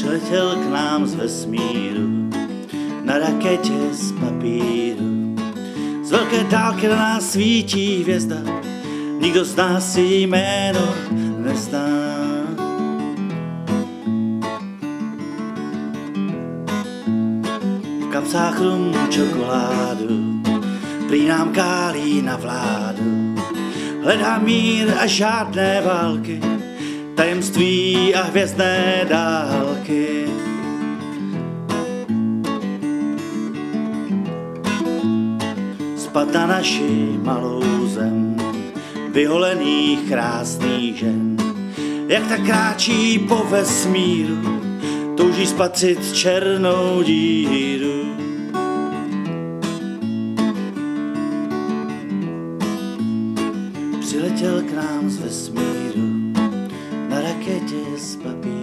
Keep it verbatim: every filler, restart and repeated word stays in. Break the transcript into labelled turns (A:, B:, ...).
A: přiletěl k nám z vesmíru na raketě z papíru. Z velké dálky na nás svítí hvězda, nikdo z nás její jméno nezná. V kapsách rum čokoládu, prý nám kálí na vládu. Hledá mír a žádné války, tajemství a hvězdné dálky. Spad na naši malou zem, vyholených krásných žen, jak tak kráčí po vesmíru, touží spatřit černou díru. Přiletěl k nám z vesmíru na raketě z papíru.